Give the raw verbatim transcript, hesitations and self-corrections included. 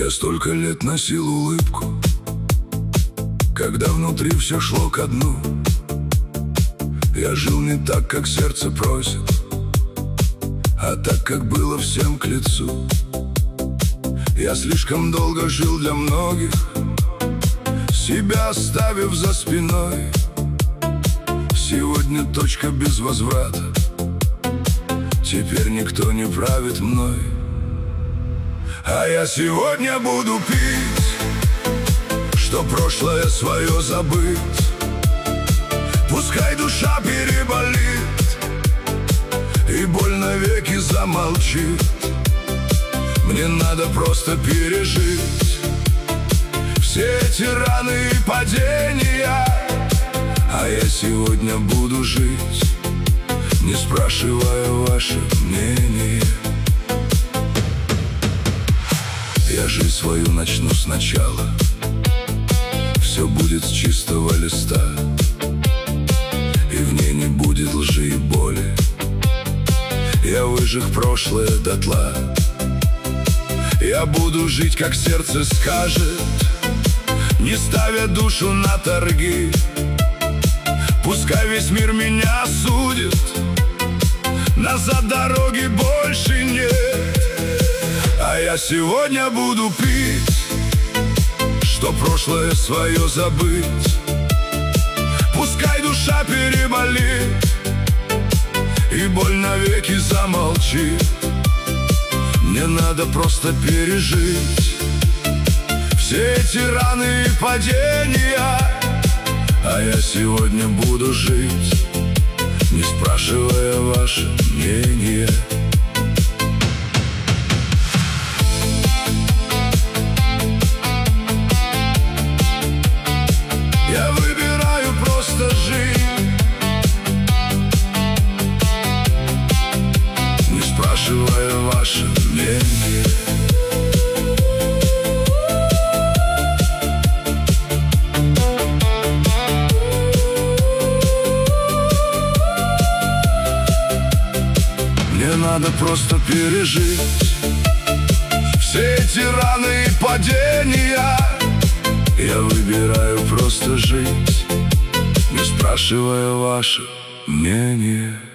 Я столько лет носил улыбку, когда внутри все шло ко дну. Я жил не так, как сердце просит, а так, как было всем к лицу. Я слишком долго жил для многих, себя оставив за спиной. Сегодня точка без возврата, теперь никто не правит мной. А я сегодня буду пить, что прошлое свое забыть. Пускай душа переболит и боль навеки замолчит. Мне надо просто пережить все эти раны и падения. А я сегодня буду жить, не спрашивая ваше мнение. Я жизнь свою начну сначала, все будет с чистого листа, и в ней не будет лжи и боли. Я выжег прошлое дотла. Я буду жить, как сердце скажет, не ставя душу на торги. Пускай весь мир меня судит, назад дороги больше нет. А я сегодня буду пить, что прошлое свое забыть. Пускай душа переболит и боль навеки замолчит. Мне надо просто пережить все эти раны и падения. А я сегодня буду жить, не спрашивая ваше мнение. Я выбираю просто жить, не спрашивая ваше мнение. Мне надо просто пережить все эти раны и падения. Я выбираю просто жить, не спрашивая ваше мнение.